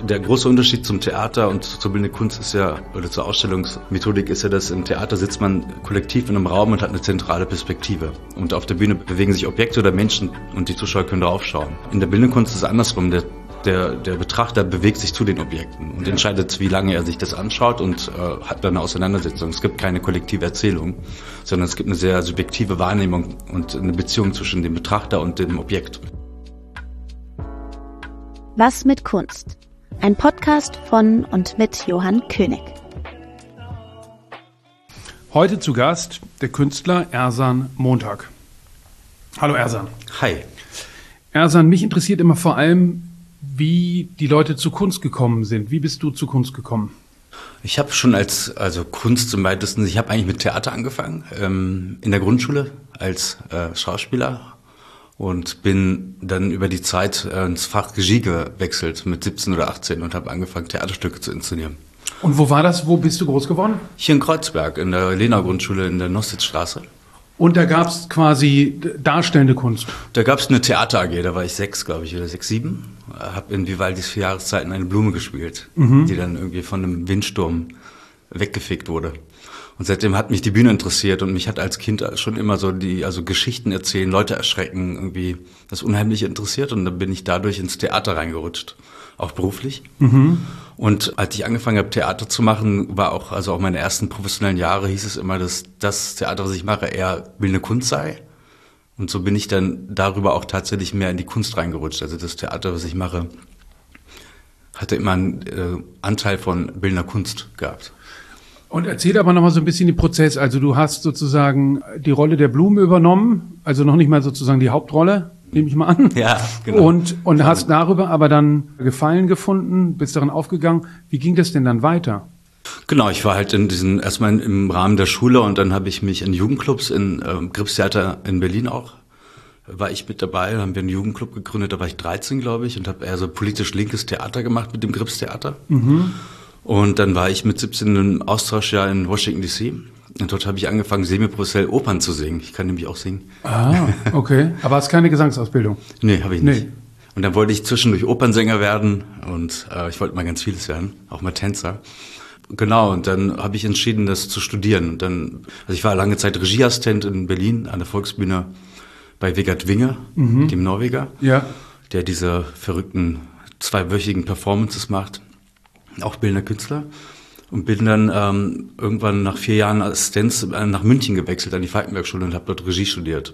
Der große Unterschied zum Theater und zur bildenden Kunst ist ja, oder zur Ausstellungsmethodik ist ja, dass im Theater sitzt man kollektiv in einem Raum und hat eine zentrale Perspektive. Und auf der Bühne bewegen sich Objekte oder Menschen und die Zuschauer können drauf schauen. In der bildenden Kunst ist es andersrum. Der Betrachter bewegt sich zu den Objekten und entscheidet, wie lange er sich das anschaut und hat dann eine Auseinandersetzung. Es gibt keine kollektive Erzählung, sondern es gibt eine sehr subjektive Wahrnehmung und eine Beziehung zwischen dem Betrachter und dem Objekt. Was mit Kunst? Ein Podcast von und mit Johann König. Heute zu Gast der Künstler Ersan Montag. Hallo Ersan. Hi. Ersan, mich interessiert immer vor allem, wie die Leute zu Kunst gekommen sind. Wie bist du zu Kunst gekommen? Ich habe schon Kunst zum weitesten, ich habe eigentlich mit Theater angefangen, in der Grundschule als Schauspieler und bin dann über die Zeit ins Fach Regie gewechselt mit 17 oder 18 und habe angefangen, Theaterstücke zu inszenieren. Und wo war das? Wo bist du groß geworden? Hier in Kreuzberg, in der Lenau-Grundschule in der Nostitzstraße. Und da gab es quasi darstellende Kunst? Da gab es eine Theater AG, da war ich 6, glaube ich, oder 6, 7. Habe in Vivaldis 4 Jahreszeiten eine Blume gespielt, die dann irgendwie von einem Windsturm weggefegt wurde. Und seitdem hat mich die Bühne interessiert und mich hat als Kind schon immer so Geschichten erzählen, Leute erschrecken, irgendwie das Unheimliche interessiert. Und dann bin ich dadurch ins Theater reingerutscht, auch beruflich. Und als ich angefangen habe, Theater zu machen, war auch meine ersten professionellen Jahre, hieß es immer, dass das Theater, was ich mache, eher bildende Kunst sei. Und so bin ich dann darüber auch tatsächlich mehr in die Kunst reingerutscht. Also das Theater, was ich mache, hatte immer einen Anteil von bildender Kunst gehabt. Und erzähl aber nochmal so ein bisschen den Prozess. Also du hast sozusagen die Rolle der Blume übernommen, also noch nicht mal sozusagen die Hauptrolle, nehme ich mal an. Ja, genau. Und hast darüber aber dann Gefallen gefunden, bist darin aufgegangen. Wie ging das denn dann weiter? Genau, ich war halt erstmal im Rahmen der Schule und dann habe ich mich in Jugendclubs in Gripstheater in Berlin auch, war ich mit dabei, haben wir einen Jugendclub gegründet, da war ich 13, glaube ich, und habe eher so politisch linkes Theater gemacht mit dem Gripstheater. Und dann war ich mit 17 im Austauschjahr in Washington D.C. und dort habe ich angefangen, semi-professionell Opern zu singen. Ich kann nämlich auch singen. Ah, okay. Aber hast keine Gesangsausbildung? Nee, habe ich nicht. Und dann wollte ich zwischendurch Opernsänger werden und ich wollte mal ganz vieles werden, auch mal Tänzer. Genau, und dann habe ich entschieden, das zu studieren. Und dann, ich war lange Zeit Regieassistent in Berlin an der Volksbühne bei Vegard Winge, dem Norweger, der diese verrückten 2-wöchigen Performances macht, auch bildender Künstler. Und bin dann irgendwann nach 4 Jahren Assistenz nach München gewechselt an die Falkenberg-Schule und habe dort Regie studiert.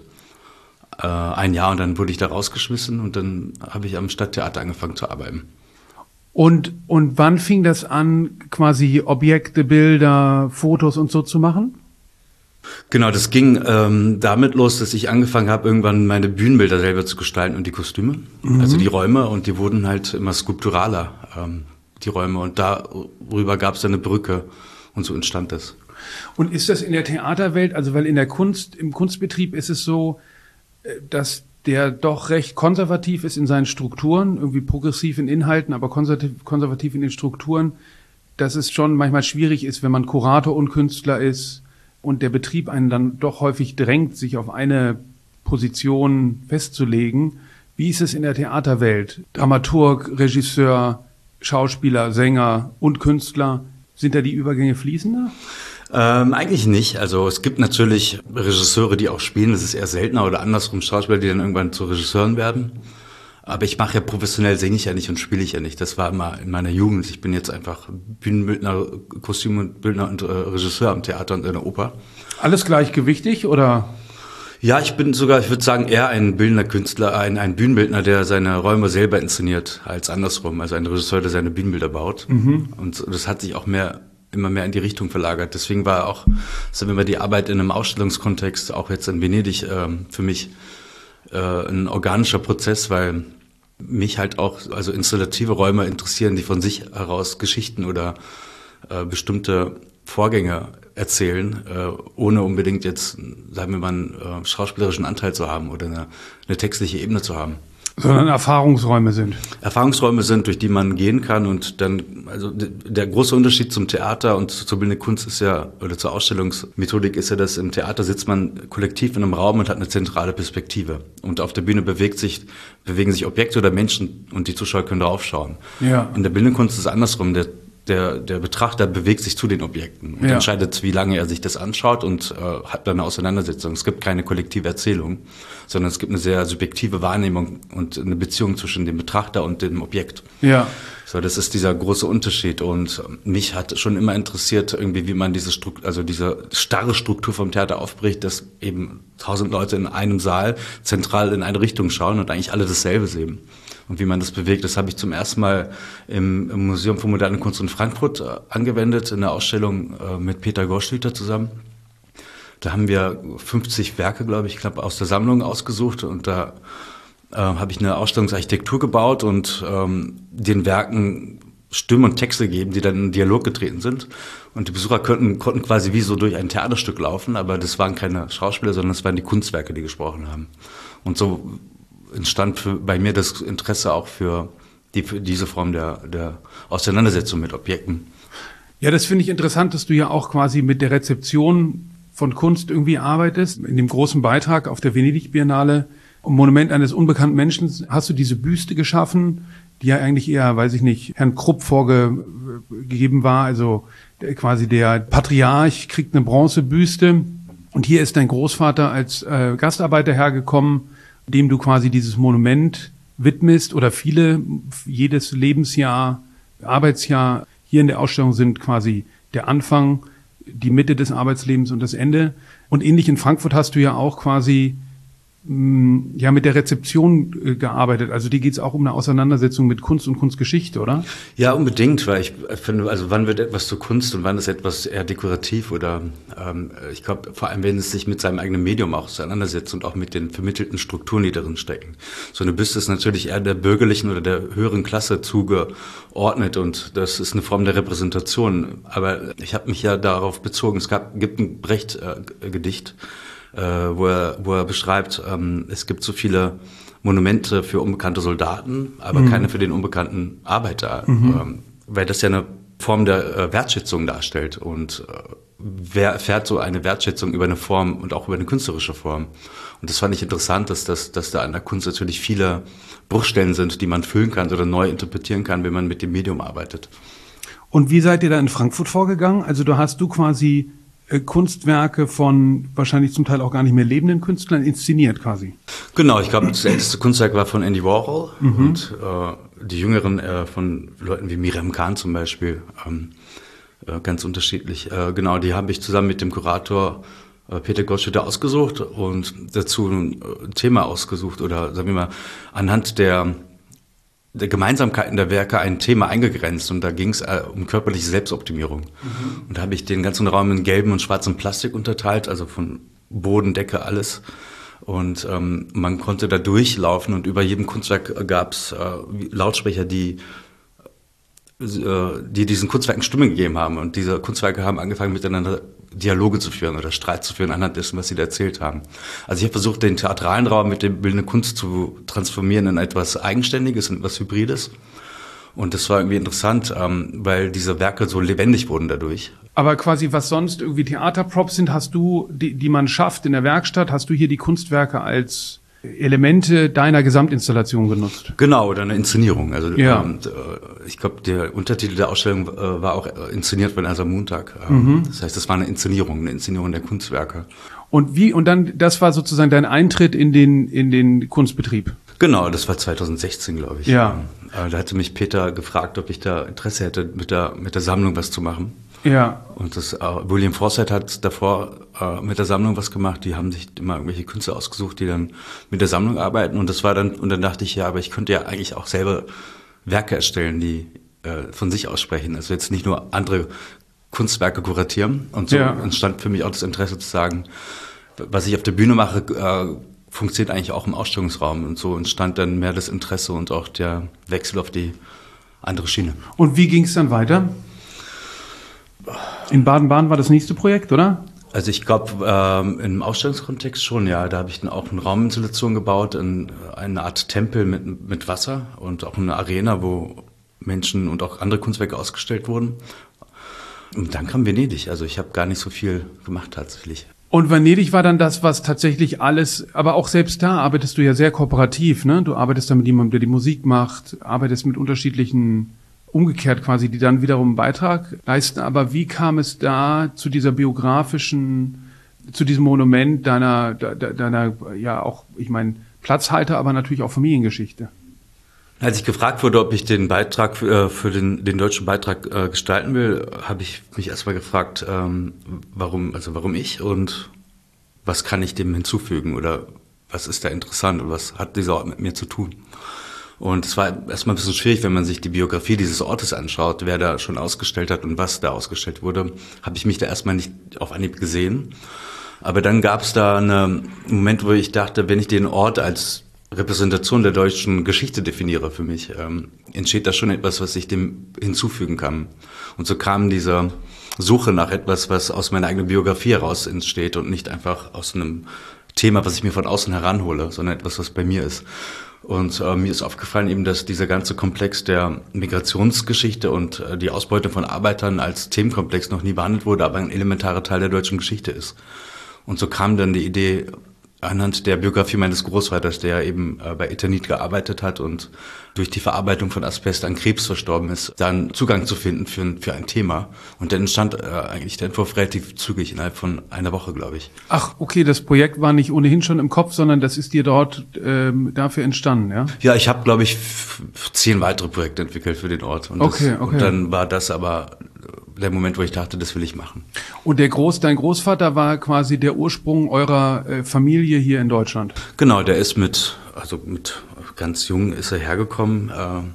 1 Jahr und dann wurde ich da rausgeschmissen und dann habe ich am Stadttheater angefangen zu arbeiten. Und wann fing das an, quasi Objekte, Bilder, Fotos und so zu machen? Genau, das ging damit los, dass ich angefangen habe, irgendwann meine Bühnenbilder selber zu gestalten und die Kostüme, also die Räume, und die wurden halt immer skulpturaler, die Räume, und darüber gab es dann eine Brücke und so entstand das. Und ist das in der Theaterwelt, also weil in der Kunst, im Kunstbetrieb ist es so, dass der doch recht konservativ ist in seinen Strukturen, irgendwie progressiv in Inhalten, aber konservativ in den Strukturen, dass es schon manchmal schwierig ist, wenn man Kurator und Künstler ist und der Betrieb einen dann doch häufig drängt, sich auf eine Position festzulegen. Wie ist es in der Theaterwelt? Dramaturg, Regisseur, Schauspieler, Sänger und Künstler, sind da die Übergänge fließender? Eigentlich nicht. Also es gibt natürlich Regisseure, die auch spielen. Das ist eher seltener, oder andersrum Schauspieler, die dann irgendwann zu Regisseuren werden. Aber ich mache ja professionell, singe ich ja nicht und spiele ich ja nicht. Das war immer in meiner Jugend. Ich bin jetzt einfach Bühnenbildner, Kostümbildner und Regisseur am Theater und in der Oper. Alles gleichgewichtig oder? Ja, ich bin sogar, ich würde sagen, eher ein bildender Künstler, ein Bühnenbildner, der seine Räume selber inszeniert, als andersrum. Also ein Regisseur, der seine Bühnenbilder baut. Und das hat sich auch immer mehr in die Richtung verlagert. Deswegen war auch, sagen wir mal, die Arbeit in einem Ausstellungskontext, auch jetzt in Venedig, für mich ein organischer Prozess, weil mich halt auch installative Räume interessieren, die von sich heraus Geschichten oder bestimmte Vorgänge erzählen, ohne unbedingt jetzt, sagen wir mal, einen schauspielerischen Anteil zu haben oder eine textliche Ebene zu haben. Sondern Erfahrungsräume sind. Erfahrungsräume sind, durch die man gehen kann und dann, also der große Unterschied zum Theater und zur bildenden Kunst ist ja, oder zur Ausstellungsmethodik ist ja, dass im Theater sitzt man kollektiv in einem Raum und hat eine zentrale Perspektive. Und auf der Bühne bewegen sich Objekte oder Menschen und die Zuschauer können draufschauen. Ja. In der bildenden Kunst ist es andersrum. Der Betrachter bewegt sich zu den Objekten und entscheidet, wie lange er sich das anschaut und hat dann eine Auseinandersetzung. Es gibt keine kollektive Erzählung, sondern es gibt eine sehr subjektive Wahrnehmung und eine Beziehung zwischen dem Betrachter und dem Objekt. Ja. So, das ist dieser große Unterschied und mich hat schon immer interessiert, irgendwie, wie man diese starre Struktur vom Theater aufbricht, dass eben 1000 Leute in einem Saal zentral in eine Richtung schauen und eigentlich alle dasselbe sehen. Und wie man das bewegt, das habe ich zum ersten Mal im Museum für moderne Kunst in Frankfurt angewendet, in der Ausstellung mit Peter Goschlüter zusammen. Da haben wir 50 Werke, glaube ich, aus der Sammlung ausgesucht und da habe ich eine Ausstellungsarchitektur gebaut und den Werken Stimmen und Texte gegeben, die dann in Dialog getreten sind. Und die Besucher konnten quasi wie so durch ein Theaterstück laufen, aber das waren keine Schauspieler, sondern das waren die Kunstwerke, die gesprochen haben. Und so entstand bei mir das Interesse auch für diese Form der Auseinandersetzung mit Objekten. Ja, das finde ich interessant, dass du ja auch quasi mit der Rezeption von Kunst irgendwie arbeitest. In dem großen Beitrag auf der Venedig-Biennale Monument eines unbekannten Menschen hast du diese Büste geschaffen, die ja eigentlich eher, weiß ich nicht, Herrn Krupp vorgegeben war. Also quasi der Patriarch kriegt eine Bronzebüste und hier ist dein Großvater als Gastarbeiter hergekommen, dem du quasi dieses Monument widmest oder jedes Lebensjahr, Arbeitsjahr hier in der Ausstellung sind quasi der Anfang, die Mitte des Arbeitslebens und das Ende. Und ähnlich in Frankfurt hast du ja auch quasi mit der Rezeption gearbeitet. Also dir geht es auch um eine Auseinandersetzung mit Kunst und Kunstgeschichte, oder? Ja, unbedingt, weil ich finde, also wann wird etwas zur Kunst und wann ist etwas eher dekorativ oder ich glaube, vor allem, wenn es sich mit seinem eigenen Medium auch auseinandersetzt und auch mit den vermittelten Strukturen, die darin stecken. So eine Büste ist natürlich eher der bürgerlichen oder der höheren Klasse zugeordnet und das ist eine Form der Repräsentation. Aber ich habe mich ja darauf bezogen, gibt ein Brecht-Gedicht, wo er beschreibt, es gibt so viele Monumente für unbekannte Soldaten, aber keine für den unbekannten Arbeiter, weil das ja eine Form der Wertschätzung darstellt. Und wer erfährt so eine Wertschätzung über eine Form und auch über eine künstlerische Form? Und das fand ich interessant, dass da an der Kunst natürlich viele Bruchstellen sind, die man füllen kann oder neu interpretieren kann, wenn man mit dem Medium arbeitet. Und wie seid ihr da in Frankfurt vorgegangen? Also hast du quasi Kunstwerke von wahrscheinlich zum Teil auch gar nicht mehr lebenden Künstlern inszeniert quasi. Genau, ich glaube, das älteste Kunstwerk war von Andy Warhol und die jüngeren von Leuten wie Miriam Kahn zum Beispiel, ganz unterschiedlich. Genau, die habe ich zusammen mit dem Kurator Peter Gottschalk ausgesucht und dazu ein Thema ausgesucht oder sagen wir mal anhand der Gemeinsamkeiten der Werke ein Thema eingegrenzt und da ging es um körperliche Selbstoptimierung. Und da habe ich den ganzen Raum in gelbem und schwarzem Plastik unterteilt, also von Boden, Decke, alles. Und man konnte da durchlaufen und über jedem Kunstwerk gab es Lautsprecher, die diesen Kunstwerken Stimme gegeben haben. Und diese Kunstwerke haben angefangen, miteinander Dialoge zu führen oder Streit zu führen anhand dessen, was sie da erzählt haben. Also ich habe versucht, den theatralen Raum mit der bildenden Kunst zu transformieren in etwas Eigenständiges, in etwas Hybrides. Und das war irgendwie interessant, weil diese Werke so lebendig wurden dadurch. Aber quasi, was sonst irgendwie Theaterprops sind, hast du, die man schafft in der Werkstatt, hast du hier die Kunstwerke als Elemente deiner Gesamtinstallation genutzt? Genau, oder eine Inszenierung. Also ja. Ich glaube, der Untertitel der Ausstellung war auch inszeniert von Asa Montag. Das heißt, das war eine Inszenierung der Kunstwerke. Und dann, das war sozusagen dein Eintritt in den Kunstbetrieb? Genau, das war 2016, glaube ich. Ja. Da hatte mich Peter gefragt, ob ich da Interesse hätte, mit der Sammlung was zu machen. Ja. Und William Forsythe hat davor mit der Sammlung was gemacht. Die haben sich immer irgendwelche Künstler ausgesucht, die dann mit der Sammlung arbeiten. Und dann dachte ich, ja, aber ich könnte ja eigentlich auch selber Werke erstellen, die von sich aussprechen. Also jetzt nicht nur andere Kunstwerke kuratieren. Und so entstand für mich auch das Interesse zu sagen, was ich auf der Bühne mache, funktioniert eigentlich auch im Ausstellungsraum. Und so entstand dann mehr das Interesse und auch der Wechsel auf die andere Schiene. Und wie ging es dann weiter? In Baden-Baden war das nächste Projekt, oder? Also ich glaube, im Ausstellungskontext schon, ja. Da habe ich dann auch eine Rauminstallation gebaut, eine Art Tempel mit Wasser und auch eine Arena, wo Menschen und auch andere Kunstwerke ausgestellt wurden. Und dann kam Venedig. Also ich habe gar nicht so viel gemacht tatsächlich. Und Venedig war dann das, was tatsächlich alles, aber auch selbst da arbeitest du ja sehr kooperativ, ne? Du arbeitest da mit jemandem, der die Musik macht, arbeitest mit unterschiedlichen, umgekehrt quasi, die dann wiederum einen Beitrag leisten. Aber wie kam es da zu dieser biografischen, zu diesem Monument deiner ja auch, ich meine, Platzhalter, aber natürlich auch Familiengeschichte? Als ich gefragt wurde, ob ich den Beitrag für den deutschen Beitrag gestalten will, habe ich mich erstmal gefragt, warum ich und was kann ich dem hinzufügen oder was ist da interessant und was hat dieser Ort mit mir zu tun? Und es war erstmal ein bisschen schwierig, wenn man sich die Biografie dieses Ortes anschaut, wer da schon ausgestellt hat und was da ausgestellt wurde, habe ich mich da erstmal nicht auf Anhieb gesehen. Aber dann gab es da einen Moment, wo ich dachte, wenn ich den Ort als Repräsentation der deutschen Geschichte definiere für mich, entsteht da schon etwas, was ich dem hinzufügen kann. Und so kam diese Suche nach etwas, was aus meiner eigenen Biografie heraus entsteht und nicht einfach aus einem Thema, was ich mir von außen heranhole, sondern etwas, was bei mir ist. Und mir ist aufgefallen eben, dass dieser ganze Komplex der Migrationsgeschichte und die Ausbeutung von Arbeitern als Themenkomplex noch nie behandelt wurde, aber ein elementarer Teil der deutschen Geschichte ist. Und so kam dann die Idee, anhand der Biografie meines Großvaters, der eben bei Eternit gearbeitet hat und durch die Verarbeitung von Asbest an Krebs verstorben ist, dann Zugang zu finden für ein Thema. Und dann entstand eigentlich der Entwurf relativ zügig, innerhalb von einer Woche, glaube ich. Ach, okay, das Projekt war nicht ohnehin schon im Kopf, sondern das ist dir dort dafür entstanden, ja? Ja, ich habe, glaube ich, 10 weitere Projekte entwickelt für den Ort. Und und dann war das aber der Moment, wo ich dachte, das will ich machen. Und dein Großvater war quasi der Ursprung eurer Familie hier in Deutschland? Genau, der ist mit ganz jung ist er hergekommen,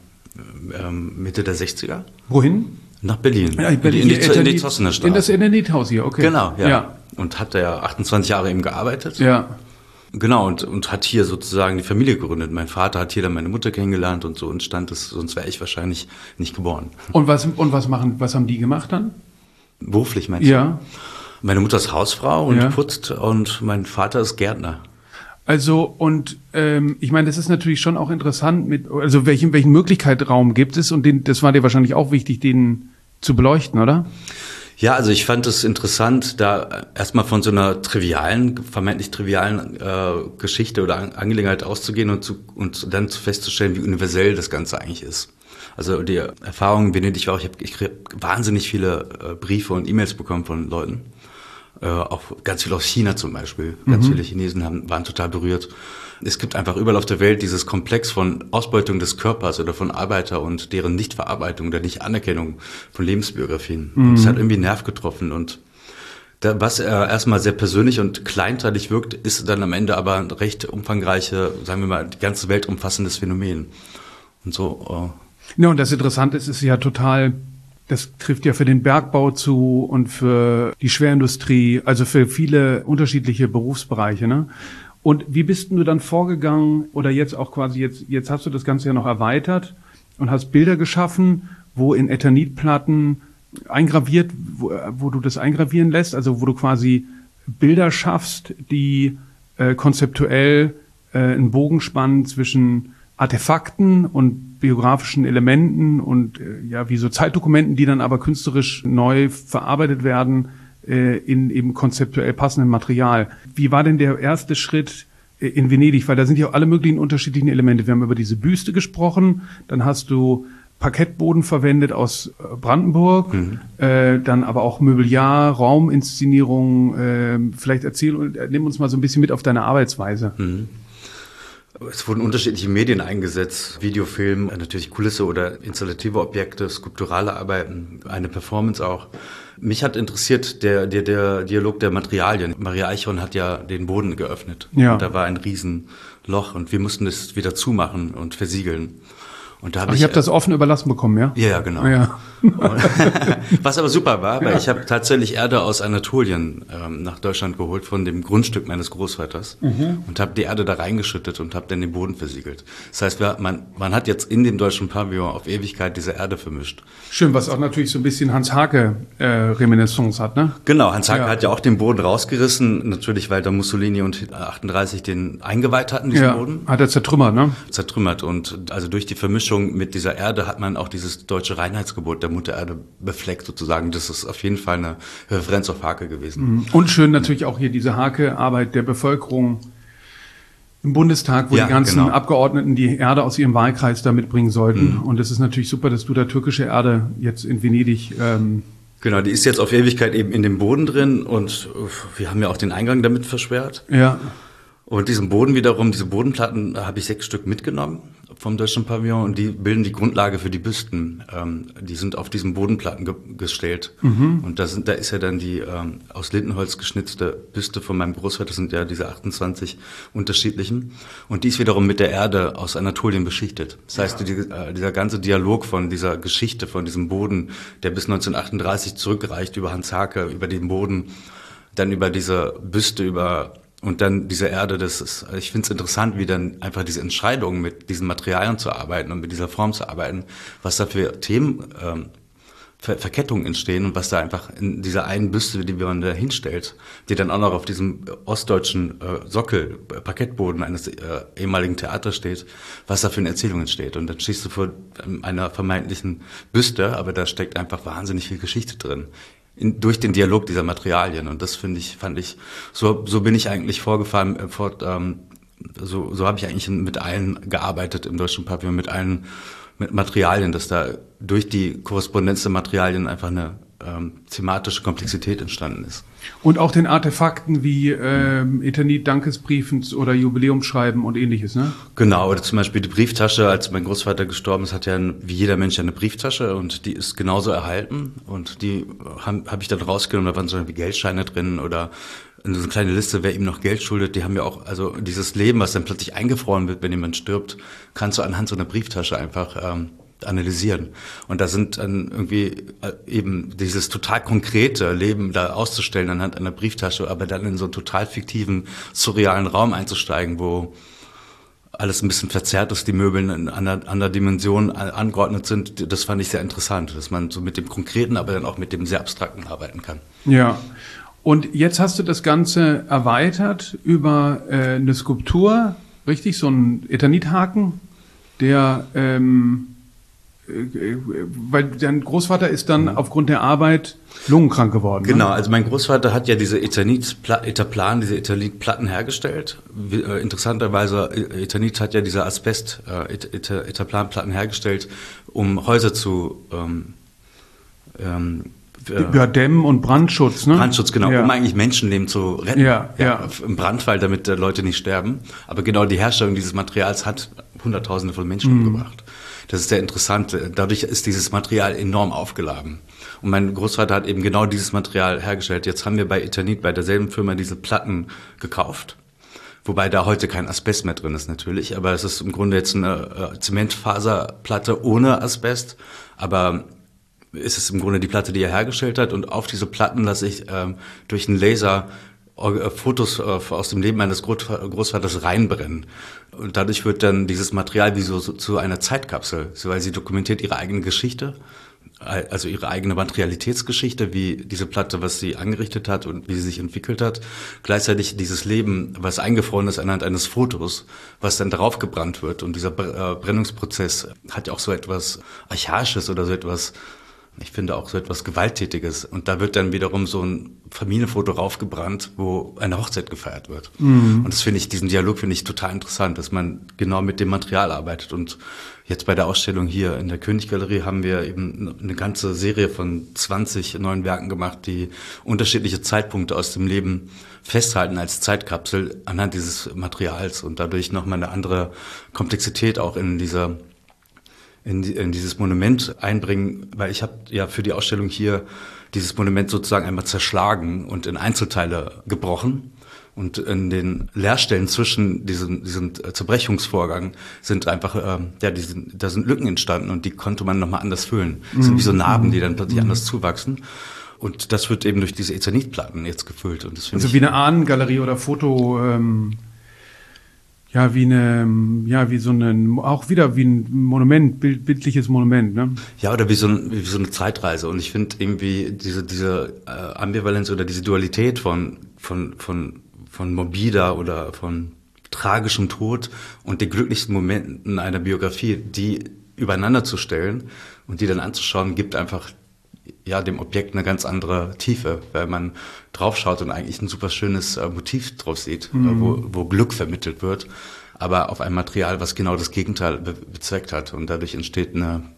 Mitte der 60er. Wohin? Nach Berlin. Ja, in die Zossener Straße. In das Eternit-Haus hier, okay. Genau, ja. Und hat da 28 Jahre eben gearbeitet. Ja. Genau, und hat hier sozusagen die Familie gegründet. Mein Vater hat hier dann meine Mutter kennengelernt und so entstand es, sonst wäre ich wahrscheinlich nicht geboren. Und was haben die gemacht dann? Beruflich meinst du? Ja. Meine Mutter ist Hausfrau und putzt und mein Vater ist Gärtner. Also, und ich meine, das ist natürlich schon auch interessant, also welchen Möglichkeitsraum gibt es und das war dir wahrscheinlich auch wichtig, den zu beleuchten, oder? Ja, also ich fand es interessant, da erstmal von so einer vermeintlich trivialen Geschichte oder Angelegenheit auszugehen und dann festzustellen, wie universell das Ganze eigentlich ist. Also die Erfahrung in Venedig war auch, ich habe wahnsinnig viele Briefe und E-Mails bekommen von Leuten. Auch ganz viel aus China zum Beispiel. Ganz viele Chinesen waren total berührt. Es gibt einfach überall auf der Welt dieses Komplex von Ausbeutung des Körpers oder von Arbeiter und deren Nichtverarbeitung oder Nichtanerkennung von Lebensbiografien. Das hat irgendwie einen Nerv getroffen und was erstmal sehr persönlich und kleinteilig wirkt, ist dann am Ende aber ein recht umfangreiche, sagen wir mal, die ganze Welt umfassendes Phänomen. Und so. Ja, und das Interessante ist ja total, das trifft ja für den Bergbau zu und für die Schwerindustrie, also für viele unterschiedliche Berufsbereiche, ne? Und wie bist du dann vorgegangen oder jetzt auch quasi jetzt hast du das Ganze ja noch erweitert und hast Bilder geschaffen, wo in Eternitplatten eingraviert, wo du das eingravieren lässt, also wo du quasi Bilder schaffst, die konzeptuell einen Bogen spannen zwischen Artefakten und biografischen Elementen und wie so Zeitdokumenten, die dann aber künstlerisch neu verarbeitet werden in eben konzeptuell passendem Material. Wie war denn der erste Schritt in Venedig? Weil da sind ja auch alle möglichen unterschiedlichen Elemente. Wir haben über diese Büste gesprochen, dann hast du Parkettboden verwendet aus Brandenburg, dann aber auch Mobiliar, Rauminszenierung. Vielleicht nimm uns mal so ein bisschen mit auf deine Arbeitsweise. Es wurden unterschiedliche Medien eingesetzt, Videofilm, natürlich Kulisse oder installative Objekte, skulpturale Arbeiten, eine Performance auch. Mich hat interessiert der Dialog der Materialien. Maria Eichhorn hat ja den Boden geöffnet. Ja. Und da war ein Riesenloch und wir mussten das wieder zumachen und versiegeln. Und da habe ich habe das offen überlassen bekommen, ja? Ja, genau. Ja. Was aber super war, weil ich habe tatsächlich Erde aus Anatolien nach Deutschland geholt von dem Grundstück meines Großvaters und habe die Erde da reingeschüttet und habe dann den Boden versiegelt. Das heißt, man hat jetzt in dem deutschen Pavillon auf Ewigkeit diese Erde vermischt. Schön, was auch natürlich so ein bisschen Hans-Hake-Reminiscence hat, ne? Genau, Hans-Hake hat ja auch den Boden rausgerissen, natürlich, weil da Mussolini und 38 den eingeweiht hatten, diesen Boden. Hat er zertrümmert, ne? Zertrümmert, und also durch die Vermischung mit dieser Erde hat man auch dieses deutsche Reinheitsgebot der Mutter Erde befleckt sozusagen. Das ist auf jeden Fall eine Referenz auf Hake gewesen. Und schön natürlich auch hier diese Hake-Arbeit der Bevölkerung im Bundestag, wo die ganzen Abgeordneten die Erde aus ihrem Wahlkreis da mitbringen sollten. Und es ist natürlich super, dass du da türkische Erde jetzt in Venedig... Genau, die ist jetzt auf Ewigkeit eben in dem Boden drin und wir haben ja auch den Eingang damit versperrt. Ja. Und diesen Boden wiederum, diese Bodenplatten habe ich 6 Stück mitgenommen vom deutschen Pavillon und die bilden die Grundlage für die Büsten. Die sind auf diesen Bodenplatten gestellt. Und da ist ja dann die aus Lindenholz geschnitzte Büste von meinem Großvater, das sind ja diese 28 unterschiedlichen. Und die ist wiederum mit der Erde aus Anatolien beschichtet. Das heißt, dieser ganze Dialog von dieser Geschichte, von diesem Boden, der bis 1938 zurückreicht, über Hans-Hake, über den Boden, dann über diese Büste, und dann diese Erde, ich finde es interessant, wie dann einfach diese Entscheidung, mit diesen Materialien zu arbeiten und mit dieser Form zu arbeiten, was da für Themen, Verkettungen entstehen und was da einfach in dieser einen Büste, die man da hinstellt, die dann auch noch auf diesem ostdeutschen Sockel, Parkettboden eines ehemaligen Theaters steht, was da für eine Erzählung entsteht. Und dann stehst du vor einer vermeintlichen Büste, aber da steckt einfach wahnsinnig viel Geschichte drin. Durch den Dialog dieser Materialien. Und das fand ich, so bin ich eigentlich vorgefahren, so habe ich eigentlich mit allen gearbeitet im deutschen Pavillon, mit Materialien, dass da durch die Korrespondenz der Materialien einfach eine thematische Komplexität entstanden ist. Und auch den Artefakten wie Eternit-Dankesbriefen oder Jubiläumsschreiben und ähnliches, ne? Genau, oder zum Beispiel die Brieftasche, als mein Großvater gestorben ist, hat ja wie jeder Mensch eine Brieftasche und die ist genauso erhalten und die hab ich dann rausgenommen, da waren so Geldscheine drin oder so eine kleine Liste, wer ihm noch Geld schuldet. Die haben ja auch, also dieses Leben, was dann plötzlich eingefroren wird, wenn jemand stirbt, kannst du anhand so einer Brieftasche einfach analysieren. Und da sind dann irgendwie eben dieses total konkrete Leben da auszustellen anhand einer Brieftasche, aber dann in so einen total fiktiven, surrealen Raum einzusteigen, wo alles ein bisschen verzerrt ist, die Möbel in einer Dimension angeordnet sind. Das fand ich sehr interessant, dass man so mit dem Konkreten, aber dann auch mit dem sehr Abstrakten arbeiten kann. Ja. Und jetzt hast du das Ganze erweitert über eine Skulptur, richtig? So ein Eternithaken, der weil dein Großvater ist dann aufgrund der Arbeit lungenkrank geworden. Genau, also mein Großvater hat ja diese Eternitplatten hergestellt. Interessanterweise, Eternit hat ja diese Etaplanplatten hergestellt, um Häuser zu Dämmen und Brandschutz, ne? Brandschutz, genau, um eigentlich Menschenleben zu retten. Ja. Im Brandfall, damit Leute nicht sterben. Aber genau die Herstellung dieses Materials hat Hunderttausende von Menschen umgebracht. Das ist sehr interessant. Dadurch ist dieses Material enorm aufgeladen. Und mein Großvater hat eben genau dieses Material hergestellt. Jetzt haben wir bei Eternit, bei derselben Firma, diese Platten gekauft. Wobei da heute kein Asbest mehr drin ist natürlich. Aber es ist im Grunde jetzt eine Zementfaserplatte ohne Asbest. Aber es ist im Grunde die Platte, die er hergestellt hat. Und auf diese Platten lasse ich durch einen Laser Fotos aus dem Leben meines Großvaters reinbrennen. Und dadurch wird dann dieses Material wie so zu einer Zeitkapsel, weil sie dokumentiert ihre eigene Geschichte, also ihre eigene Materialitätsgeschichte, wie diese Platte, was sie angerichtet hat und wie sie sich entwickelt hat. Gleichzeitig dieses Leben, was eingefroren ist anhand eines Fotos, was dann darauf gebrannt wird. Und dieser Brennungsprozess hat ja auch so etwas Archaisches oder so etwas, ich finde auch so etwas Gewalttätiges. Und da wird dann wiederum so ein Familienfoto raufgebrannt, wo eine Hochzeit gefeiert wird. Und das diesen Dialog finde ich total interessant, dass man genau mit dem Material arbeitet. Und jetzt bei der Ausstellung hier in der Königgalerie haben wir eben eine ganze Serie von 20 neuen Werken gemacht, die unterschiedliche Zeitpunkte aus dem Leben festhalten als Zeitkapsel anhand dieses Materials und dadurch nochmal eine andere Komplexität auch in dieses Monument einbringen, weil ich habe ja für die Ausstellung hier dieses Monument sozusagen einmal zerschlagen und in Einzelteile gebrochen, Und in den Leerstellen zwischen diesem Zerbrechungsvorgang sind einfach, da sind Lücken entstanden und die konnte man nochmal anders füllen. Das sind wie so Narben, die dann plötzlich anders zuwachsen. Und das wird eben durch diese Eternitplatten jetzt gefüllt. Und das also wie eine Ahnengalerie oder Foto, wie so ein Monument, bildliches Monument, ne? Ja, oder wie so eine Zeitreise. Und ich finde irgendwie diese Ambivalenz oder diese Dualität von morbida oder von tragischem Tod und den glücklichsten Momenten einer Biografie, die übereinander zu stellen und die dann anzuschauen, gibt einfach dem Objekt eine ganz andere Tiefe, weil man draufschaut und eigentlich ein super schönes Motiv drauf sieht, wo Glück vermittelt wird, aber auf einem Material, was genau das Gegenteil bezweckt hat. Und dadurch entsteht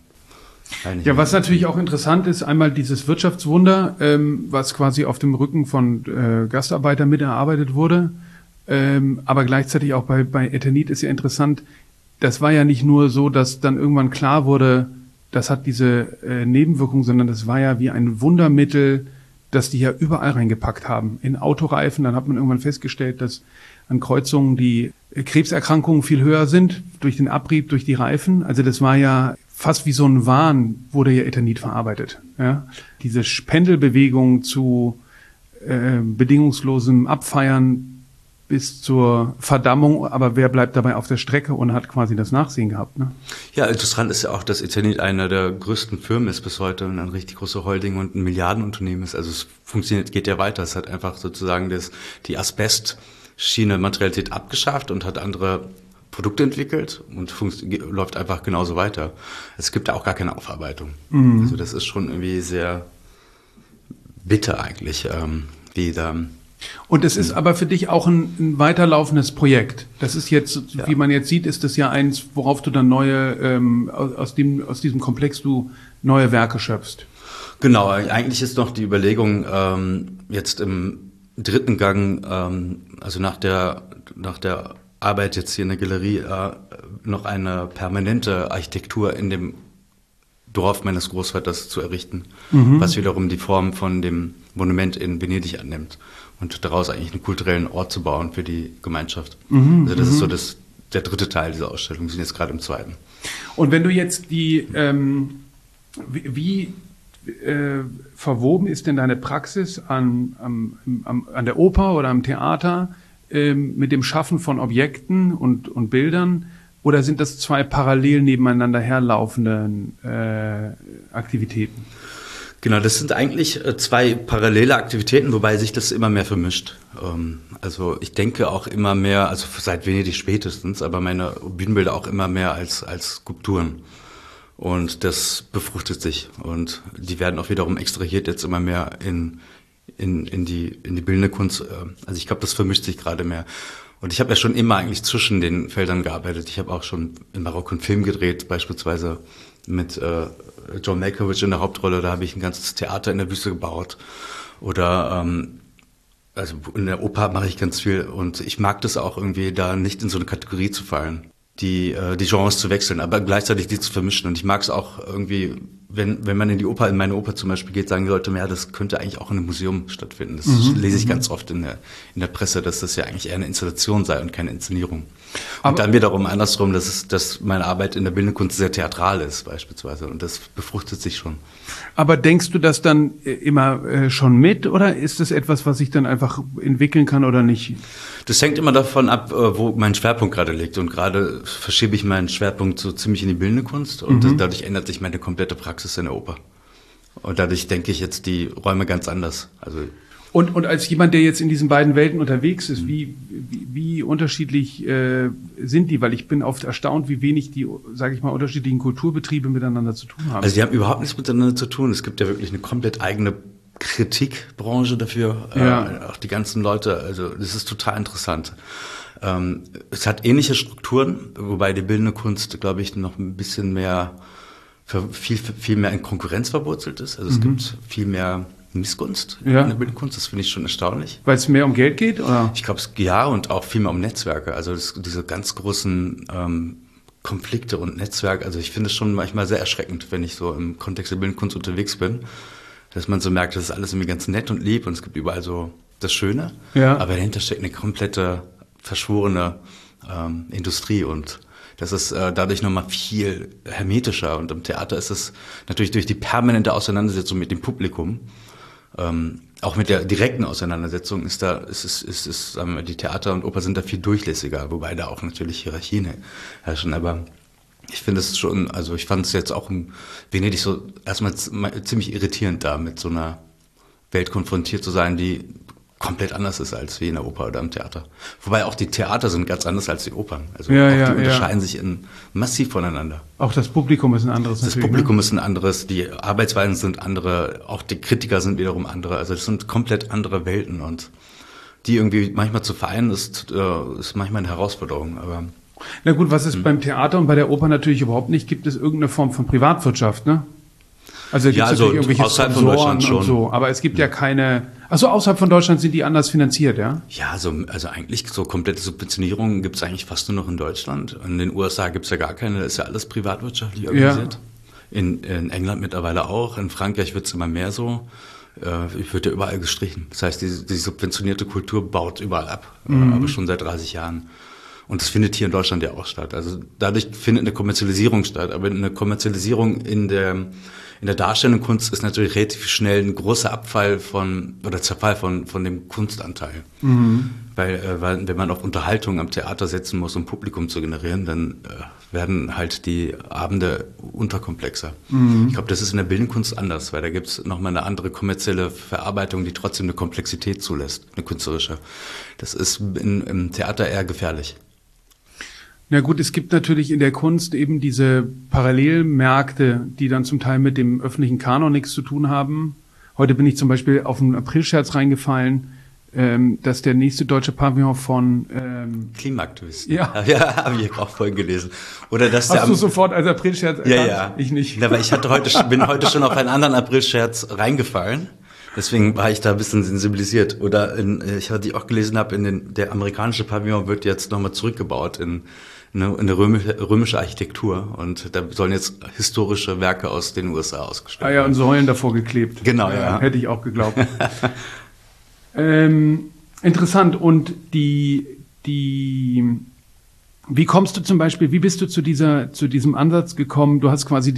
Ja, was natürlich auch interessant ist, einmal dieses Wirtschaftswunder, was quasi auf dem Rücken von Gastarbeitern mit erarbeitet wurde, aber gleichzeitig auch bei Eternit ist ja interessant, das war ja nicht nur so, dass dann irgendwann klar wurde, das hat diese Nebenwirkung, sondern das war ja wie ein Wundermittel, das die ja überall reingepackt haben. In Autoreifen, dann hat man irgendwann festgestellt, dass an Kreuzungen die Krebserkrankungen viel höher sind, durch den Abrieb, durch die Reifen. Also das war ja fast wie so ein Wahn, wurde ja Eternit verarbeitet. Ja? Diese Pendelbewegung zu bedingungslosem Abfeiern bis zur Verdammung, aber wer bleibt dabei auf der Strecke und hat quasi das Nachsehen gehabt, ne? Ja, interessant ist ja auch, dass Eternit einer der größten Firmen ist bis heute, eine richtig große Holding und ein Milliardenunternehmen ist. Also es funktioniert, geht ja weiter. Es hat einfach sozusagen die Asbestschiene Materialität abgeschafft und hat andere Produkte entwickelt und läuft einfach genauso weiter. Es gibt ja auch gar keine Aufarbeitung. Also das ist schon irgendwie sehr bitter eigentlich, wie da. Und es ist aber für dich auch ein weiterlaufendes Projekt. Das ist jetzt, wie man jetzt sieht, ist das ja eins, worauf du dann neue, aus diesem Komplex du neue Werke schöpfst. Genau, eigentlich ist noch die Überlegung, jetzt im dritten Gang, also nach der Arbeit jetzt hier in der Galerie, noch eine permanente Architektur in dem Dorf meines Großvaters zu errichten, was wiederum die Form von dem Monument in Venedig annimmt und daraus eigentlich einen kulturellen Ort zu bauen für die Gemeinschaft. Also das ist so der dritte Teil dieser Ausstellung, wir sind jetzt gerade im zweiten. Und wenn du jetzt wie verwoben ist denn deine Praxis an der Oper oder am Theater mit dem Schaffen von Objekten und Bildern? Oder sind das zwei parallel nebeneinander herlaufende Aktivitäten? Genau, das sind eigentlich zwei parallele Aktivitäten, wobei sich das immer mehr vermischt. Also ich denke auch immer mehr, also seit Venedig spätestens, aber meine Bühnenbilder auch immer mehr als Skulpturen. Und das befruchtet sich und die werden auch wiederum extrahiert jetzt immer mehr in die bildende Kunst. Also ich glaube, das vermischt sich gerade mehr. Und ich habe ja schon immer eigentlich zwischen den Feldern gearbeitet. Ich habe auch schon in Marokko einen Film gedreht, beispielsweise mit John Malkovich in der Hauptrolle. Da habe ich ein ganzes Theater in der Wüste gebaut. Oder also in der Oper mache ich ganz viel. Und ich mag das auch irgendwie, da nicht in so eine Kategorie zu fallen, die Genres zu wechseln, aber gleichzeitig die zu vermischen. Und ich mag es auch irgendwie, wenn man in meine Oper zum Beispiel geht, sagen die Leute, ja, das könnte eigentlich auch in einem Museum stattfinden. Das lese ich ganz oft in der Presse, dass das ja eigentlich eher eine Installation sei und keine Inszenierung. Und dann wiederum andersrum, dass meine Arbeit in der bildenden Kunst sehr theatral ist beispielsweise und das befruchtet sich schon. Aber denkst du das dann immer schon mit oder ist das etwas, was sich dann einfach entwickeln kann oder nicht? Das hängt immer davon ab, wo mein Schwerpunkt gerade liegt und gerade verschiebe ich meinen Schwerpunkt so ziemlich in die bildende Kunst und dadurch ändert sich meine komplette Praxis in der Oper. Und dadurch denke ich jetzt die Räume ganz anders. Also und als jemand, der jetzt in diesen beiden Welten unterwegs ist, wie unterschiedlich sind die? Weil ich bin oft erstaunt, wie wenig die, sage ich mal, unterschiedlichen Kulturbetriebe miteinander zu tun haben. Also die haben überhaupt nichts miteinander zu tun. Es gibt ja wirklich eine komplett eigene Kritikbranche dafür. Ja. Auch die ganzen Leute, also das ist total interessant. Es hat ähnliche Strukturen, wobei die bildende Kunst, glaube ich, noch ein bisschen mehr, viel mehr in Konkurrenz verwurzelt ist. Also es gibt viel mehr Missgunst in der bildenden Kunst, das finde ich schon erstaunlich. Weil es mehr um Geld geht, oder? Ich glaube, ja, und auch viel mehr um Netzwerke. Also diese ganz großen Konflikte und Netzwerke, also ich finde es schon manchmal sehr erschreckend, wenn ich so im Kontext der bildenden Kunst unterwegs bin, dass man so merkt, das ist alles irgendwie ganz nett und lieb und es gibt überall so das Schöne, aber dahinter steckt eine komplette verschworene Industrie und das ist dadurch nochmal viel hermetischer und im Theater ist es natürlich durch die permanente Auseinandersetzung mit dem Publikum, auch mit der direkten Auseinandersetzung die Theater und Oper sind da viel durchlässiger, wobei da auch natürlich Hierarchien herrschen, aber ich finde es schon, also ich fand es jetzt auch in Venedig so erstmal ziemlich irritierend da mit so einer Welt konfrontiert zu sein, die komplett anders ist als wie in der Oper oder im Theater. Wobei auch die Theater sind ganz anders als die Opern. Also die unterscheiden sich massiv voneinander. Auch das Publikum ist ein anderes. Das Publikum ist ein anderes, die Arbeitsweisen sind andere, auch die Kritiker sind wiederum andere. Also das sind komplett andere Welten und die irgendwie manchmal zu vereinen ist manchmal eine Herausforderung. Aber na gut, was es beim Theater und bei der Oper natürlich überhaupt nicht gibt, ist irgendeine Form von Privatwirtschaft, ne? Also gibt es natürlich irgendwelche außerhalb von Deutschland schon. So, aber es gibt ja keine. Also außerhalb von Deutschland sind die anders finanziert, ja? Ja, also eigentlich so komplette Subventionierungen gibt es eigentlich fast nur noch in Deutschland. In den USA gibt es ja gar keine, da ist ja alles privatwirtschaftlich organisiert. Ja. In England mittlerweile auch, in Frankreich wird es immer mehr so. Wird ja überall gestrichen. Das heißt, die subventionierte Kultur baut überall ab, aber schon seit 30 Jahren. Und das findet hier in Deutschland ja auch statt. Also dadurch findet eine Kommerzialisierung statt. Aber eine Kommerzialisierung in der darstellenden Kunst ist natürlich relativ schnell ein großer Zerfall von dem Kunstanteil. Weil wenn man auf Unterhaltung am Theater setzen muss, um Publikum zu generieren, dann werden halt die Abende unterkomplexer. Ich glaube, das ist in der bildenden Kunst anders, weil da gibt es nochmal eine andere kommerzielle Verarbeitung, die trotzdem eine Komplexität zulässt, eine künstlerische. Das ist im Theater eher gefährlich. Na gut, es gibt natürlich in der Kunst eben diese Parallelmärkte, die dann zum Teil mit dem öffentlichen Kanon nichts zu tun haben. Heute bin ich zum Beispiel auf einen Aprilscherz reingefallen, dass der nächste deutsche Pavillon von Klimaaktivisten. Ja, habe ich auch vorhin gelesen. Oder dass hast du sofort als Aprilscherz erkannt? Ja. Ich nicht. Aber ich bin heute schon auf einen anderen Aprilscherz reingefallen. Deswegen war ich da ein bisschen sensibilisiert. Oder die ich auch gelesen habe, der amerikanische Pavillon wird jetzt nochmal zurückgebaut in eine römische Architektur. Und da sollen jetzt historische Werke aus den USA ausgestellt werden. Und Säulen davor geklebt. Genau, ja. Hätte ich auch geglaubt. Interessant. Und wie kommst du zum Beispiel, wie bist du zu diesem Ansatz gekommen? Du hast quasi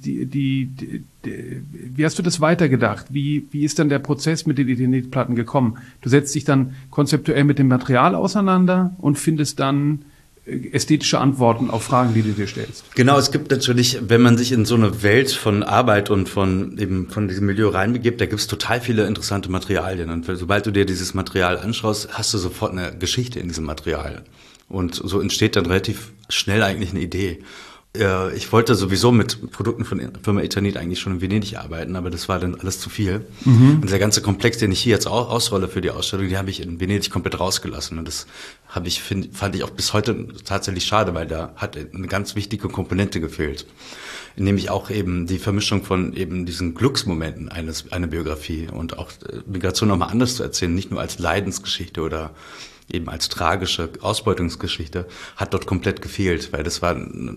wie hast du das weitergedacht? Wie ist dann der Prozess mit den Identitätsplatten gekommen? Du setzt dich dann konzeptuell mit dem Material auseinander und findest dann ästhetische Antworten auf Fragen, die du dir stellst. Genau, es gibt natürlich, wenn man sich in so eine Welt von Arbeit und von diesem Milieu reinbegibt, da gibt es total viele interessante Materialien. Und sobald du dir dieses Material anschaust, hast du sofort eine Geschichte in diesem Material. Und so entsteht dann relativ schnell eigentlich eine Idee. Ich wollte sowieso mit Produkten von Firma Eternit eigentlich schon in Venedig arbeiten, aber das war dann alles zu viel. Und der ganze Komplex, den ich hier jetzt auch ausrolle für die Ausstellung, die habe ich in Venedig komplett rausgelassen. Und das fand ich auch bis heute tatsächlich schade, weil da hat eine ganz wichtige Komponente gefehlt. Nämlich auch eben die Vermischung von eben diesen Glücksmomenten einer Biografie und auch Migration nochmal anders zu erzählen, nicht nur als Leidensgeschichte oder eben als tragische Ausbeutungsgeschichte, hat dort komplett gefehlt, weil das war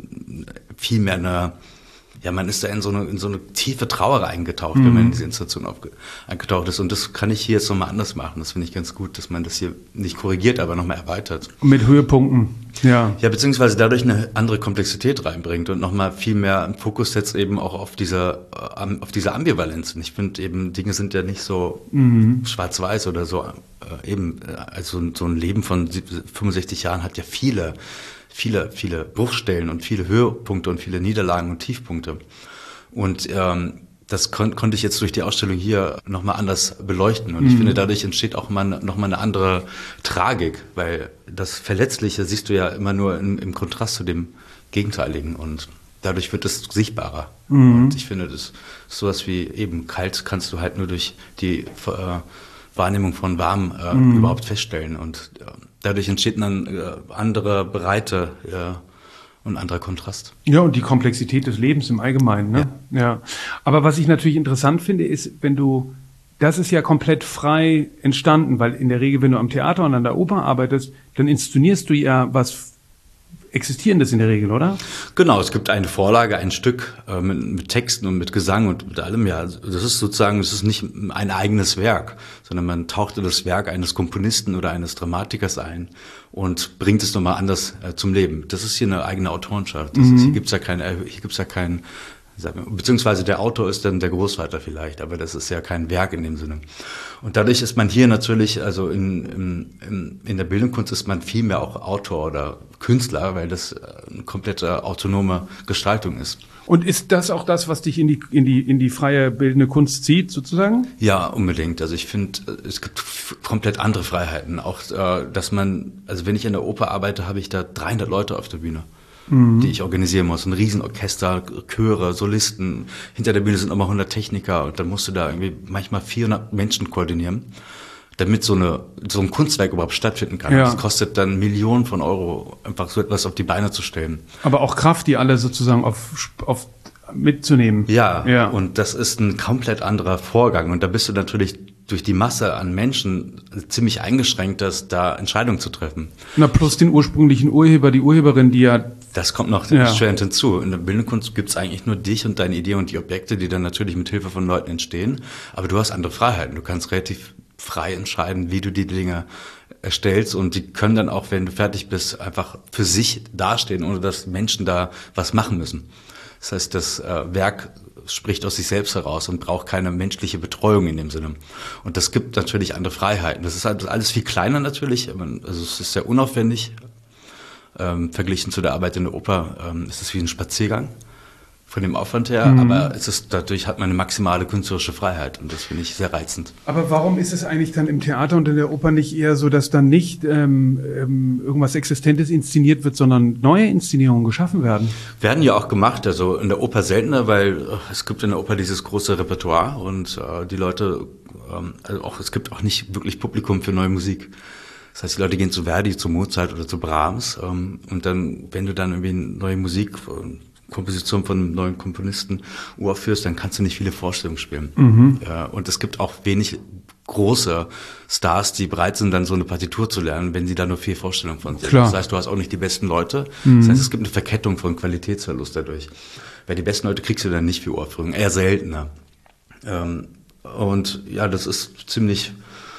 viel mehr man ist da in so eine tiefe Trauer eingetaucht, wenn man in diese Installation eingetaucht ist. Und das kann ich hier jetzt nochmal anders machen. Das finde ich ganz gut, dass man das hier nicht korrigiert, aber nochmal erweitert. Mit Höhepunkten, ja. Ja, beziehungsweise dadurch eine andere Komplexität reinbringt und nochmal viel mehr einen Fokus setzt eben auch auf diese Ambivalenz. Und ich finde eben, Dinge sind ja nicht so schwarz-weiß oder so. Also so ein Leben von 65 Jahren hat ja viele Bruchstellen und viele Höhepunkte und viele Niederlagen und Tiefpunkte. Und das konnte ich jetzt durch die Ausstellung hier nochmal anders beleuchten. Und ich finde, dadurch entsteht auch nochmal eine andere Tragik, weil das Verletzliche siehst du ja immer nur im Kontrast zu dem Gegenteiligen. Und dadurch wird es sichtbarer. Und ich finde, das ist sowas wie eben kalt kannst du halt nur durch die Wahrnehmung von warm überhaupt feststellen. Und dadurch entsteht dann andere Breite und anderer Kontrast. Ja, und die Komplexität des Lebens im Allgemeinen. Ne? Ja. Aber was ich natürlich interessant finde, ist, das ist ja komplett frei entstanden, weil in der Regel, wenn du am Theater und an der Oper arbeitest, dann inszenierst du ja was Existierendes in der Regel, oder? Genau, es gibt eine Vorlage, ein Stück mit Texten und mit Gesang und mit allem. Ja, das ist nicht ein eigenes Werk, sondern man taucht in das Werk eines Komponisten oder eines Dramatikers ein und bringt es nochmal anders zum Leben. Das ist hier eine eigene Autorenschaft. Hier gibt's ja keinen, beziehungsweise der Autor ist dann der Großvater vielleicht, aber das ist ja kein Werk in dem Sinne. Und dadurch ist man hier natürlich, also in der bildenden Kunst ist man viel mehr auch Autor oder Künstler, weil das eine komplette autonome Gestaltung ist. Und ist das auch das, was dich in die freie bildende Kunst zieht, sozusagen? Ja, unbedingt. Also ich finde, es gibt komplett andere Freiheiten. Auch, dass also wenn ich in der Oper arbeite, habe ich da 300 Leute auf der Bühne, die ich organisieren muss. Ein Riesenorchester, Chöre, Solisten. Hinter der Bühne sind nochmal 100 Techniker und dann musst du da irgendwie manchmal 400 Menschen koordinieren, damit so ein Kunstwerk überhaupt stattfinden kann. Ja. Das kostet dann Millionen von Euro, einfach so etwas auf die Beine zu stellen. Aber auch Kraft, die alle sozusagen auf mitzunehmen. Ja, und das ist ein komplett anderer Vorgang. Und da bist du natürlich durch die Masse an Menschen ziemlich eingeschränkt, da Entscheidungen zu treffen. Na, plus den ursprünglichen Urheber, die Urheberin, die ja... Das kommt noch erschwerend hinzu. In der bildenden Kunst gibt's eigentlich nur dich und deine Idee und die Objekte, die dann natürlich mit Hilfe von Leuten entstehen. Aber du hast andere Freiheiten. Du kannst relativ frei entscheiden, wie du die Dinge erstellst und die können dann auch, wenn du fertig bist, einfach für sich dastehen, ohne dass Menschen da was machen müssen. Das heißt, das Werk spricht aus sich selbst heraus und braucht keine menschliche Betreuung in dem Sinne. Und das gibt natürlich andere Freiheiten. Das ist halt alles viel kleiner natürlich, also es ist sehr unaufwendig. Verglichen zu der Arbeit in der Oper ist es wie ein Spaziergang von dem Aufwand her, aber dadurch hat man eine maximale künstlerische Freiheit und das finde ich sehr reizend. Aber warum ist es eigentlich dann im Theater und in der Oper nicht eher so, dass dann nicht irgendwas Existentes inszeniert wird, sondern neue Inszenierungen geschaffen werden? Werden ja auch gemacht, also in der Oper seltener, weil es gibt in der Oper dieses große Repertoire und die Leute, es gibt auch nicht wirklich Publikum für neue Musik. Das heißt, die Leute gehen zu Verdi, zu Mozart oder zu Brahms und dann, wenn du dann irgendwie neue Musik, Komposition von einem neuen Komponisten uraufführst, dann kannst du nicht viele Vorstellungen spielen. Und es gibt auch wenig große Stars, die bereit sind, dann so eine Partitur zu lernen, wenn sie da nur 4 Vorstellungen von sind. Das heißt, du hast auch nicht die besten Leute. Das heißt, es gibt eine Verkettung von Qualitätsverlust dadurch. Weil die besten Leute kriegst du dann nicht für Uraufführungen, eher seltener. Und ja, das ist ziemlich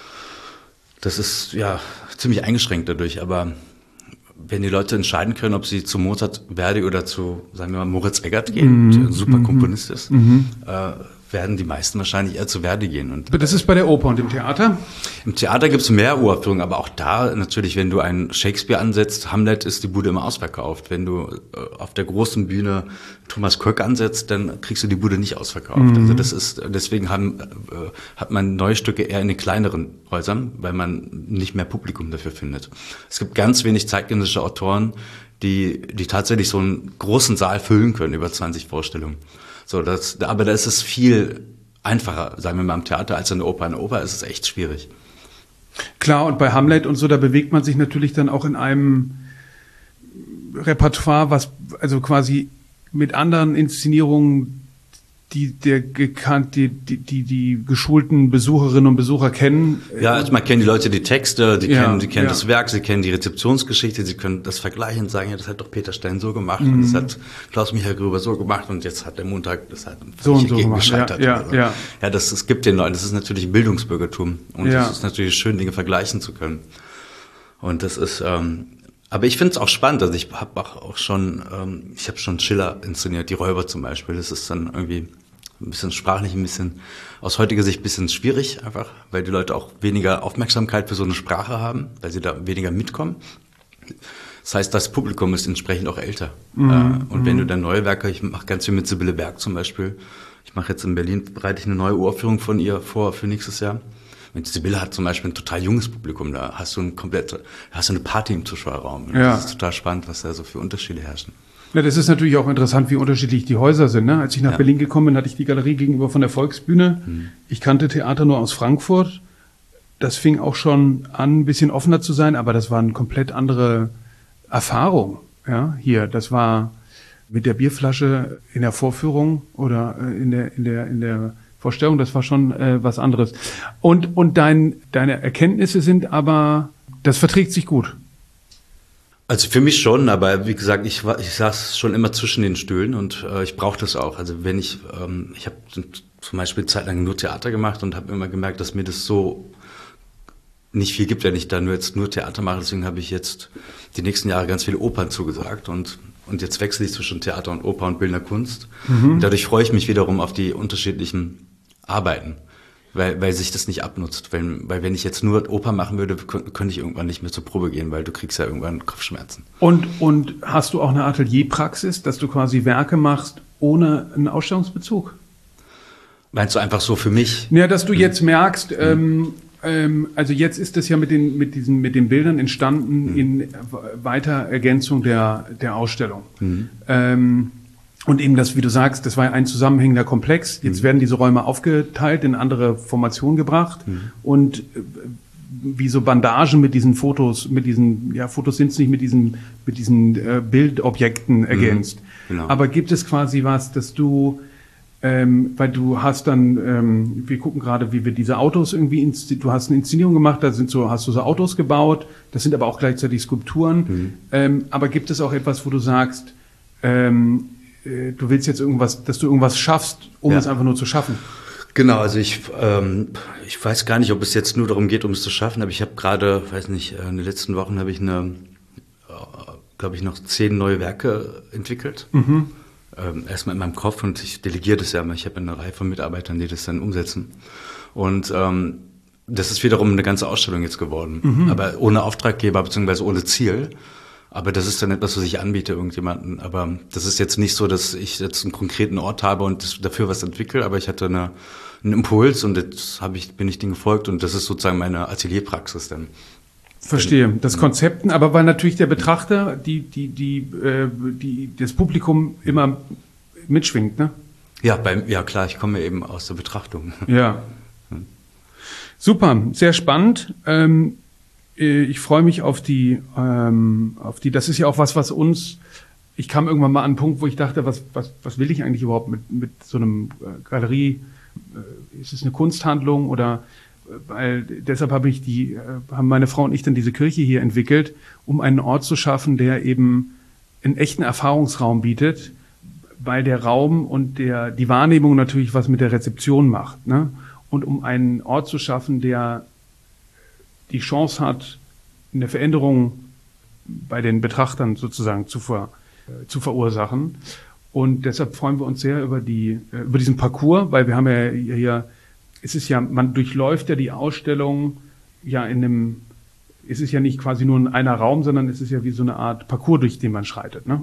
eingeschränkt dadurch, aber wenn die Leute entscheiden können, ob sie zu Mozart, Verdi oder zu, sagen wir mal, Moritz Eggert gehen, der ein super Komponist ist, werden die meisten wahrscheinlich eher zu Verdi gehen. Und das ist bei der Oper und im Theater? Im Theater gibt es mehr Uraufführungen, aber auch da natürlich, wenn du einen Shakespeare ansetzt, Hamlet ist die Bude immer ausverkauft. Wenn du auf der großen Bühne Thomas Köck ansetzt, dann kriegst du die Bude nicht ausverkauft. Also deswegen hat man neue Stücke eher in den kleineren Häusern, weil man nicht mehr Publikum dafür findet. Es gibt ganz wenig zeitgenössische Autoren, die tatsächlich so einen großen Saal füllen können, über 20 Vorstellungen. Aber da ist es viel einfacher, sagen wir mal, im Theater als in der Oper. In der Oper ist es echt schwierig. Klar, und bei Hamlet und so, da bewegt man sich natürlich dann auch in einem Repertoire, was also quasi mit anderen Inszenierungen, die geschulten Besucherinnen und Besucher kennen. Ja, also man kennt die Leute die Texte, die kennen das Werk, sie kennen die Rezeptionsgeschichte, sie können das vergleichen und sagen, ja, das hat doch Peter Stein so gemacht und das hat Klaus-Michael Gruber so gemacht und jetzt hat der Montag das hat so und so gescheitert. Ja, das gibt den Leuten, das ist natürlich Bildungsbürgertum und es ist natürlich schön, Dinge vergleichen zu können. Und das ist, aber ich finde es auch spannend, also ich habe schon Schiller inszeniert, die Räuber zum Beispiel, das ist dann irgendwie ein bisschen sprachlich, ein bisschen aus heutiger Sicht ein bisschen schwierig einfach, weil die Leute auch weniger Aufmerksamkeit für so eine Sprache haben, weil sie da weniger mitkommen. Das heißt, das Publikum ist entsprechend auch älter. Und wenn du dann neue Werke, ich mache ganz viel mit Sibylle Berg zum Beispiel, ich mache jetzt in Berlin, bereite ich eine neue Uraufführung von ihr vor für nächstes Jahr. Und Sibylle hat zum Beispiel ein total junges Publikum, da hast du eine Party im Zuschauerraum. Und das ist total spannend, was da so für Unterschiede herrschen. Ja, das ist natürlich auch interessant, wie unterschiedlich die Häuser sind. Ne? Als ich nach Berlin gekommen bin, hatte ich die Galerie gegenüber von der Volksbühne. Ich kannte Theater nur aus Frankfurt. Das fing auch schon an, ein bisschen offener zu sein, aber das war eine komplett andere Erfahrung. Ja, hier, das war mit der Bierflasche in der Vorführung oder in der Vorstellung, das war schon was anderes. Und deine Erkenntnisse sind aber, das verträgt sich gut. Also für mich schon, aber wie gesagt, ich saß schon immer zwischen den Stühlen und ich brauche das auch. Also wenn ich habe zum Beispiel eine Zeit lang nur Theater gemacht und habe immer gemerkt, dass mir das so nicht viel gibt, wenn ich da nur Theater mache. Deswegen habe ich jetzt die nächsten Jahre ganz viele Opern zugesagt und jetzt wechsle ich zwischen Theater und Oper und Bildender Kunst. Und dadurch freue ich mich wiederum auf die unterschiedlichen Arbeiten, weil sich das nicht abnutzt. Weil wenn ich jetzt nur Oper machen würde, könnte ich irgendwann nicht mehr zur Probe gehen, weil du kriegst ja irgendwann Kopfschmerzen. Und hast du auch eine Atelierpraxis, dass du quasi Werke machst ohne einen Ausstellungsbezug? Meinst du einfach so für mich? Ja, dass du jetzt merkst, also jetzt ist das ja mit den Bildern entstanden in weiter Ergänzung der Ausstellung. Und eben das, wie du sagst, das war ja ein zusammenhängender Komplex. Jetzt werden diese Räume aufgeteilt, in andere Formationen gebracht und wie so Bandagen mit diesen Fotos, Fotos sind es nicht, mit diesen Bildobjekten ergänzt. Genau. Aber gibt es quasi was, dass du weil du hast dann, wir gucken gerade, wie wir diese Autos irgendwie, du hast eine Inszenierung gemacht, hast du so Autos gebaut, das sind aber auch gleichzeitig Skulpturen. Aber gibt es auch etwas, wo du sagst, du willst jetzt dass du irgendwas schaffst, um es einfach nur zu schaffen? Genau, also ich weiß gar nicht, ob es jetzt nur darum geht, um es zu schaffen, aber ich habe gerade, in den letzten Wochen habe ich glaube ich, noch 10 neue Werke entwickelt. Erstmal in meinem Kopf und ich delegiere das ja immer. Ich habe eine Reihe von Mitarbeitern, die das dann umsetzen. Und das ist wiederum eine ganze Ausstellung jetzt geworden. Aber ohne Auftraggeber bzw. ohne Ziel. Aber das ist dann etwas, was ich anbiete irgendjemanden. Aber das ist jetzt nicht so, dass ich jetzt einen konkreten Ort habe und dafür was entwickle. Aber ich hatte einen Impuls und jetzt bin ich dem gefolgt und das ist sozusagen meine Atelierpraxis dann. Verstehe. Das Konzepten, aber weil natürlich der Betrachter, das Publikum immer mitschwingt, ne? Ja, klar, ich komme eben aus der Betrachtung. Ja. Super, sehr spannend. Ich freue mich auf die, das ist ja auch was uns, ich kam irgendwann mal an einen Punkt, wo ich dachte, was will ich eigentlich überhaupt mit so einem Galerie? Ist es eine Kunsthandlung oder weil deshalb haben meine Frau und ich dann diese Kirche hier entwickelt, um einen Ort zu schaffen, der eben einen echten Erfahrungsraum bietet, weil der Raum und die Wahrnehmung natürlich was mit der Rezeption macht, ne? Und um einen Ort zu schaffen, der die Chance hat, eine Veränderung bei den Betrachtern sozusagen zu verursachen. Und deshalb freuen wir uns sehr über diesen Parcours, weil wir haben ja hier man durchläuft ja die Ausstellung ja es ist ja nicht quasi nur in einer Raum, sondern es ist ja wie so eine Art Parcours, durch den man schreitet, ne?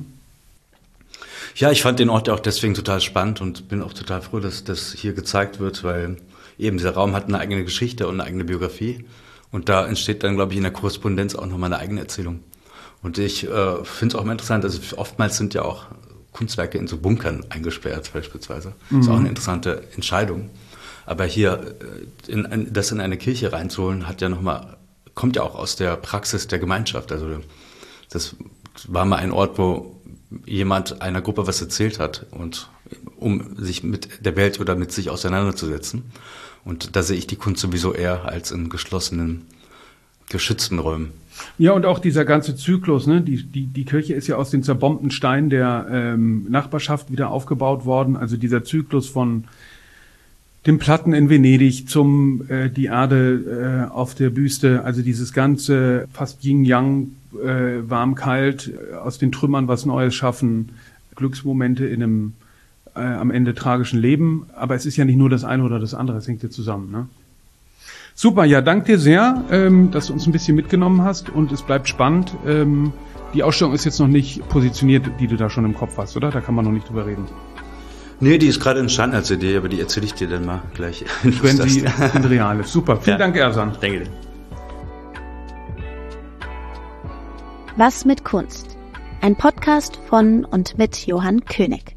Ja, ich fand den Ort auch deswegen total spannend und bin auch total froh, dass das hier gezeigt wird, weil eben dieser Raum hat eine eigene Geschichte und eine eigene Biografie und da entsteht dann, glaube ich, in der Korrespondenz auch nochmal eine eigene Erzählung. Und ich finde es auch immer interessant, also oftmals sind ja auch Kunstwerke in so Bunkern eingesperrt beispielsweise. Das ist auch eine interessante Entscheidung. Aber hier, das in eine Kirche reinzuholen, kommt ja auch aus der Praxis der Gemeinschaft. Also das war mal ein Ort, wo jemand einer Gruppe was erzählt hat und um sich mit der Welt oder mit sich auseinanderzusetzen. Und da sehe ich die Kunst sowieso eher als in geschlossenen, geschützten Räumen. Ja, und auch dieser ganze Zyklus, ne? Die Kirche ist ja aus den zerbombten Steinen der Nachbarschaft wieder aufgebaut worden. Also dieser Zyklus von den Platten in Venedig die Erde auf der Büste, also dieses ganze fast Yin-Yang, warm-kalt, aus den Trümmern was Neues schaffen, Glücksmomente in einem am Ende tragischen Leben. Aber es ist ja nicht nur das eine oder das andere, es hängt ja zusammen, ne? Super, ja, danke dir sehr, dass du uns ein bisschen mitgenommen hast und es bleibt spannend. Die Ausstellung ist jetzt noch nicht positioniert, die du da schon im Kopf hast, oder? Da kann man noch nicht drüber reden. Nee, die ist gerade entstanden als Idee, aber die erzähle ich dir dann mal gleich. Wenn sie in real ist. Super, vielen Dank, Ersan. Danke dir. Was mit Kunst? Ein Podcast von und mit Johann König.